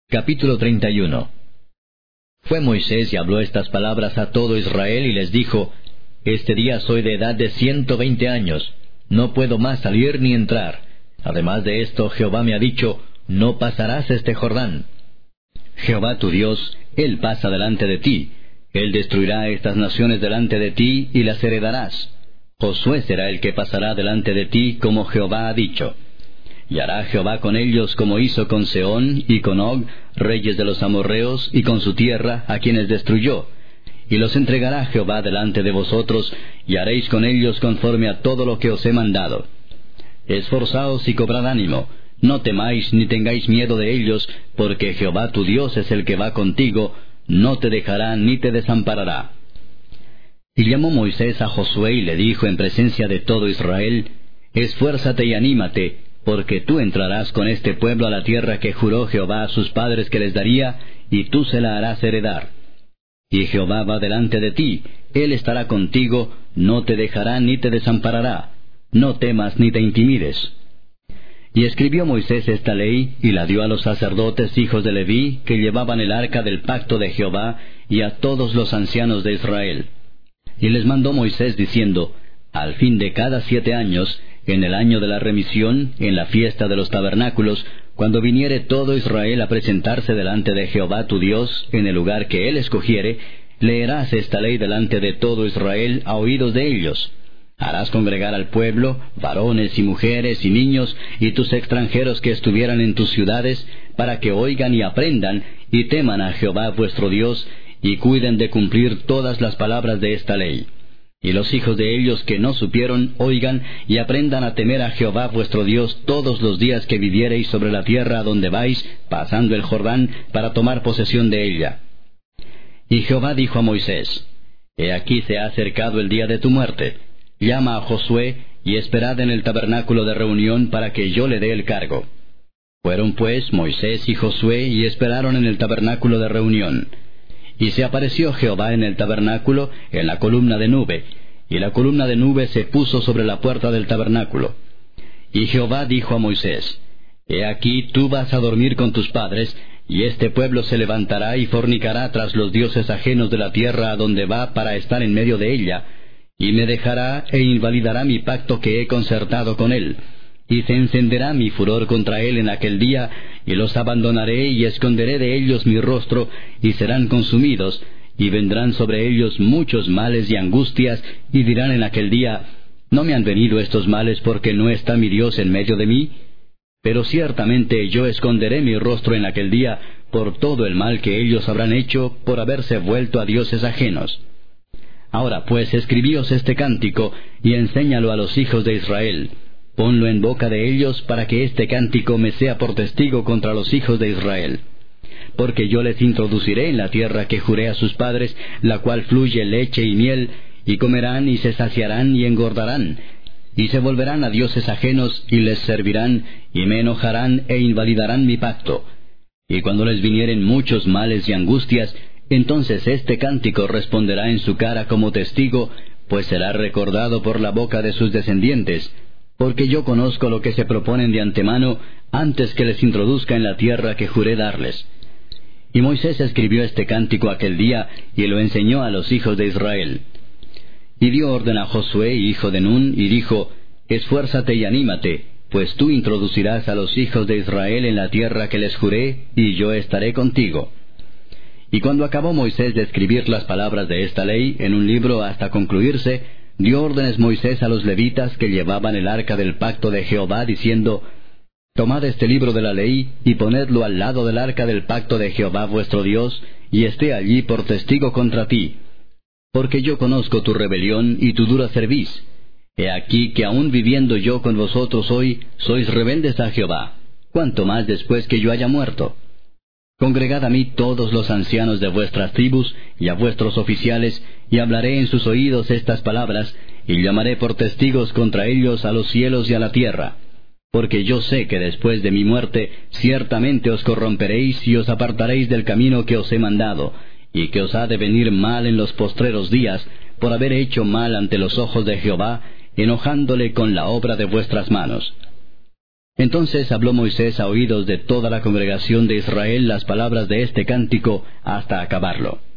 Capítulo 31. Fue Moisés y habló estas palabras a todo Israel y les dijo: Este día soy de edad de 120 años, no puedo más salir ni entrar. Además de esto, Jehová me ha dicho: No pasarás este Jordán. Jehová tu Dios, Él pasa delante de ti. Él destruirá estas naciones delante de ti y las heredarás. Josué será el que pasará delante de ti, como Jehová ha dicho. Y hará Jehová con ellos como hizo con Sehón y con Og, reyes de los amorreos, y con su tierra, a quienes destruyó. Y los entregará Jehová delante de vosotros, y haréis con ellos conforme a todo lo que os he mandado. Esforzaos y cobrad ánimo, no temáis ni tengáis miedo de ellos, porque Jehová tu Dios es el que va contigo, no te dejará ni te desamparará. Y llamó Moisés a Josué y le dijo en presencia de todo Israel: Esfuérzate y anímate, porque tú entrarás con este pueblo a la tierra que juró Jehová a sus padres que les daría, y tú se la harás heredar. Y Jehová va delante de ti, Él estará contigo, no te dejará ni te desamparará. No temas ni te intimides. Y escribió Moisés esta ley, y la dio a los sacerdotes hijos de Leví, que llevaban el arca del pacto de Jehová, y a todos los ancianos de Israel. Y les mandó Moisés diciendo: Al fin de cada 7 años, en el año de la remisión, en la fiesta de los tabernáculos, cuando viniere todo Israel a presentarse delante de Jehová tu Dios, en el lugar que Él escogiere, leerás esta ley delante de todo Israel a oídos de ellos. Harás congregar al pueblo, varones y mujeres y niños, y tus extranjeros que estuvieran en tus ciudades, para que oigan y aprendan, y teman a Jehová vuestro Dios, y cuiden de cumplir todas las palabras de esta ley. Y los hijos de ellos que no supieron, oigan y aprendan a temer a Jehová vuestro Dios todos los días que viviereis sobre la tierra a donde vais, pasando el Jordán, para tomar posesión de ella. Y Jehová dijo a Moisés: He aquí se ha acercado el día de tu muerte. Llama a Josué, y esperad en el tabernáculo de reunión para que yo le dé el cargo. Fueron pues Moisés y Josué, y esperaron en el tabernáculo de reunión. Y se apareció Jehová en el tabernáculo, en la columna de nube, y la columna de nube se puso sobre la puerta del tabernáculo. Y Jehová dijo a Moisés: He aquí tú vas a dormir con tus padres, y este pueblo se levantará y fornicará tras los dioses ajenos de la tierra a donde va para estar en medio de ella, y me dejará e invalidará mi pacto que he concertado con él. Y se encenderá mi furor contra él en aquel día, y los abandonaré y esconderé de ellos mi rostro, y serán consumidos, y vendrán sobre ellos muchos males y angustias, y dirán en aquel día: ¿No me han venido estos males porque no está mi Dios en medio de mí? Pero ciertamente yo esconderé mi rostro en aquel día por todo el mal que ellos habrán hecho por haberse vuelto a dioses ajenos. Ahora pues escribíos este cántico, y enséñalo a los hijos de Israel. Ponlo en boca de ellos, para que este cántico me sea por testigo contra los hijos de Israel. Porque yo les introduciré en la tierra que juré a sus padres, la cual fluye leche y miel, y comerán y se saciarán y engordarán, y se volverán a dioses ajenos y les servirán, y me enojarán e invalidarán mi pacto. Y cuando les vinieren muchos males y angustias, entonces este cántico responderá en su cara como testigo, pues será recordado por la boca de sus descendientes, porque yo conozco lo que se proponen de antemano, antes que les introduzca en la tierra que juré darles. Y Moisés escribió este cántico aquel día, y lo enseñó a los hijos de Israel. Y dio orden a Josué, hijo de Nun, y dijo: Esfuérzate y anímate, pues tú introducirás a los hijos de Israel en la tierra que les juré, y yo estaré contigo. Y cuando acabó Moisés de escribir las palabras de esta ley en un libro hasta concluirse, dio órdenes Moisés a los levitas que llevaban el arca del pacto de Jehová, diciendo: Tomad este libro de la ley, y ponedlo al lado del arca del pacto de Jehová vuestro Dios, y esté allí por testigo contra ti. Porque yo conozco tu rebelión y tu dura cerviz. He aquí que aun viviendo yo con vosotros hoy, sois rebeldes a Jehová, cuanto más después que yo haya muerto. Congregad a mí todos los ancianos de vuestras tribus, y a vuestros oficiales, y hablaré en sus oídos estas palabras, y llamaré por testigos contra ellos a los cielos y a la tierra. Porque yo sé que después de mi muerte, ciertamente os corromperéis y os apartaréis del camino que os he mandado, y que os ha de venir mal en los postreros días, por haber hecho mal ante los ojos de Jehová, enojándole con la obra de vuestras manos. Entonces habló Moisés a oídos de toda la congregación de Israel las palabras de este cántico hasta acabarlo.